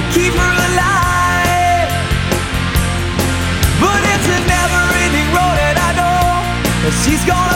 keep her alive. But it's a never-ending road, and I know that she's gonna